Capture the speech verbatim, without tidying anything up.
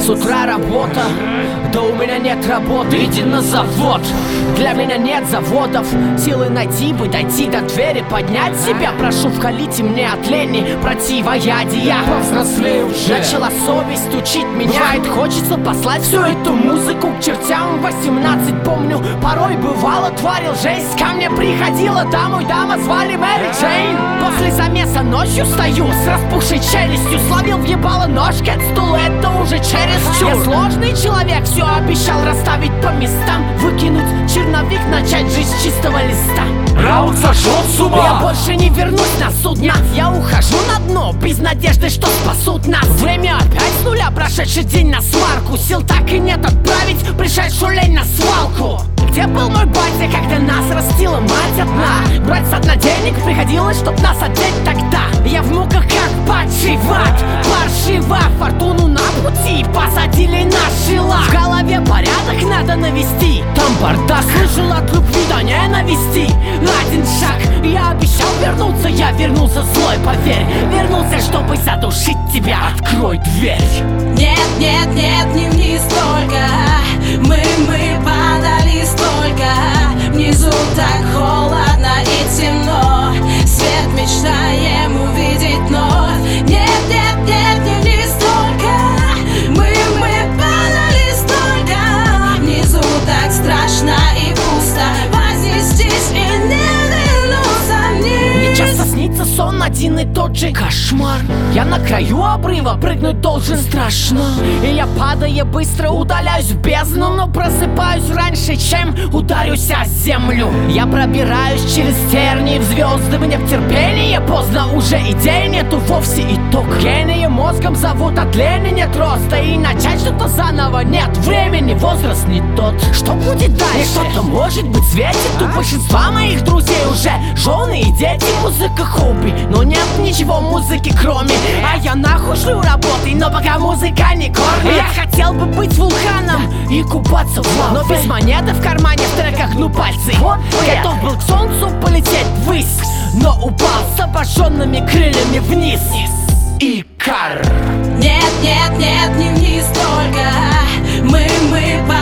утра работа, да у меня нет работы, иди на завод. Для меня нет заводов, силы найти бы, дойти до двери, поднять себя. Прошу, вкалите мне от лени противоядия. Повзрослею уже, начала совесть учить меня. Бывает, хочется послать всю эту музыку к чертям. Восемнадцать помню, порой бывало, творил жесть. Ко мне приходила домой дама, звали Мэри Джейн. После замеса ночью стою с распухшей челюстью, словил въебало ножки от стула, это уже чересчур. Я сложный человек, все обещал расставить по местам, выкинуть черновик, начать жизнь с чистого листа. Раунд сошел с ума. Я больше не вернусь на судно, я ухожу на дно, без надежды, что спасут нас. Время опять с нуля, прошедший день на сварку, сил так и нет отправить пришедшую лень на свалку. Где был мой батя, когда нас растила мать одна? Брать со дна денег приходилось, чтоб нас одеть тогда. Я в муках как падший в ад, паршиво, фортуну на пути посадили на шила. В голове порядок надо навести, там бардак, слышал от любви до ненависти. Один шаг, я обещал вернуться, я вернулся злой, поверь. Вернулся, чтобы задушить тебя, открой дверь. Нет, нет, нет, не вниз только. Мы, мы падали столько. Внизу так холодно и темно. Свет мечтаем увидеть, но нет, нет, нет, не вниз только. Мы, мы падали столько. Внизу так страшно и пусто. Вознестись и не вернуться вниз. Мне часто снится сон один и тот же, кошмар. Я на краю обрыва, прыгнуть должен, страшно. И я, падая, быстро удаляюсь в бездну, но просыпаюсь раньше, чем ударюсь о землю. Я пробираюсь через тернии в звезды, мне в терпение поздно, уже идей нету вовсе, итог. Гения мозгом зовут, от лени нет роста, и начать что-то заново нет времени, возраст не тот. Что будет дальше? Что-то может быть светит, у большинства моих друзей уже жены и дети, музыка хобби, но нет ничего в музыке кроме. А я нахуй шлю работой, но пока музыка не кормит. Я хотел бы быть вулканом и купаться в лаве, но без монеты в кармане, в треках гну пальцы. Готов был к солнцу полететь ввысь, но упал с обожженными крыльями вниз. Икар. Нет, нет, нет, не вниз только. Мы, мы падали